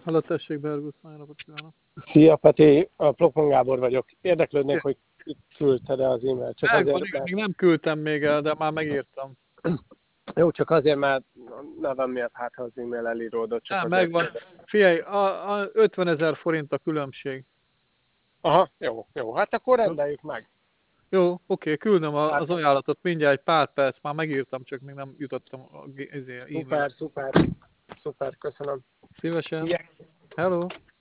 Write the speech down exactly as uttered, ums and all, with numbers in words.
Halló, tessék, Bergusz, nagyon napot kívánok. Szia, Peti, a Plokon Gábor vagyok. Érdeklődnék, hogy küldted-e az e-mailt. Csak Megvan, azért, igen, mert... még nem küldtem még el, de már megírtam. Jó, csak azért, mert a nevem miatt hát, ha az e-mail elíródott, csak Nem, azért megvan. kérdez. Figyelj, a, a ötven ezer forint a különbség. Aha, jó, jó. Hát akkor Jó, rendeljük meg. jó, oké, küldöm a- Hát, az ajánlatot mindjárt egy pár perc, már megírtam, csak még nem jutottam a g- ezért, e-mail. szuper, szuper, szuper, köszönöm. Szívesen. Ilyen. Hello.